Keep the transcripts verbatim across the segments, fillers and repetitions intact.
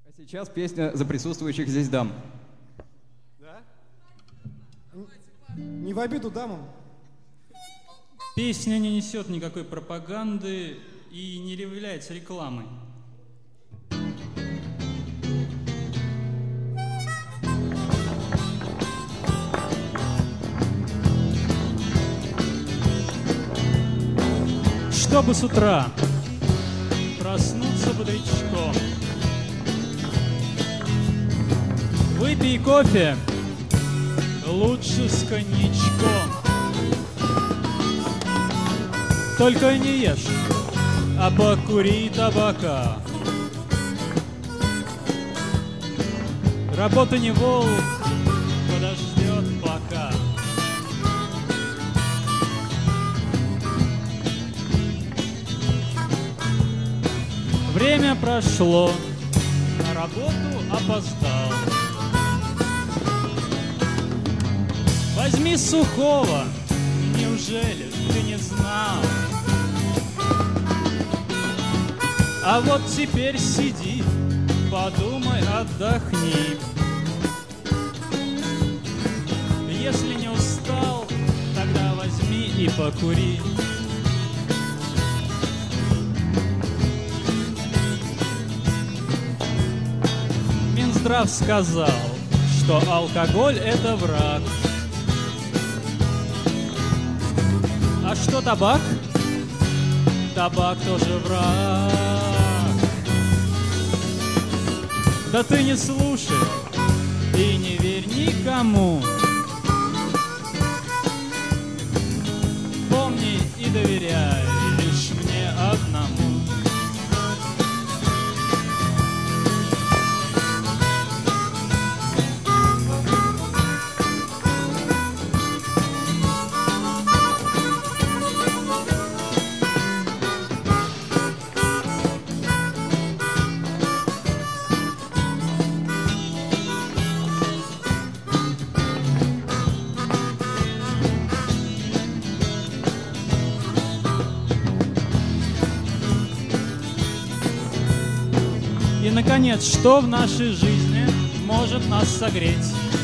А сейчас песня за присутствующих здесь дам. Да? Не в обиду дамам. Песня не несет никакой пропаганды и не является рекламой. Чтобы с утра проснуться бодрячком, выпей кофе, лучше с коньячком. Только не ешь, а покури табака. Работа не волк, подождет пока. Время прошло, на работу опоздал. Возьми сухого, неужели ты не знал? А вот теперь сиди, подумай, отдохни. Если не устал, тогда возьми и покури. Минздрав сказал, что алкоголь — это враг. А что табак? Табак тоже враг. Да ты не слушай и не верь никому. Помни и доверяй лишь мне одному. И, наконец, что в нашей жизни может нас согреть?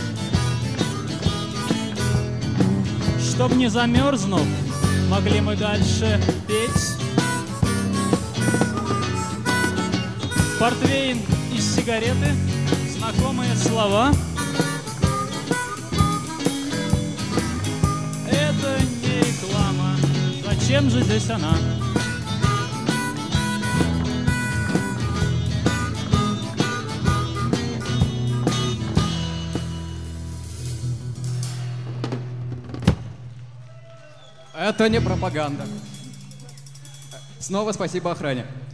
Чтоб не замерзнув, могли мы дальше петь. Портвейн и сигареты, знакомые слова. Это не реклама, зачем же здесь она? Это не пропаганда. Снова спасибо охране.